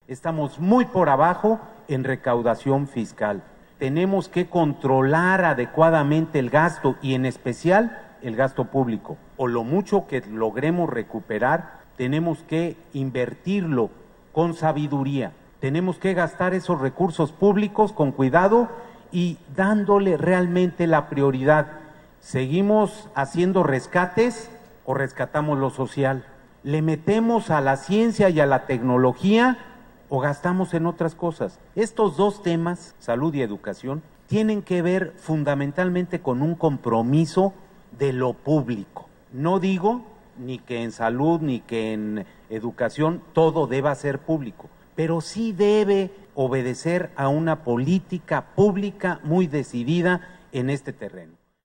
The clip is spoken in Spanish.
Estamos muy por abajo en recaudación fiscal. Tenemos que controlar adecuadamente el gasto y en especial el gasto público. O lo mucho que logremos recuperar, tenemos que invertirlo con sabiduría. Tenemos que gastar esos recursos públicos con cuidado y dándole realmente la prioridad. ¿Seguimos haciendo rescates o rescatamos lo social? ¿Le metemos a la ciencia y a la tecnología o gastamos en otras cosas? Estos dos temas, salud y educación, tienen que ver fundamentalmente con un compromiso de lo público. No digo ni que en salud ni que en educación todo deba ser público, pero sí debe obedecer a una política pública muy decidida en este terreno.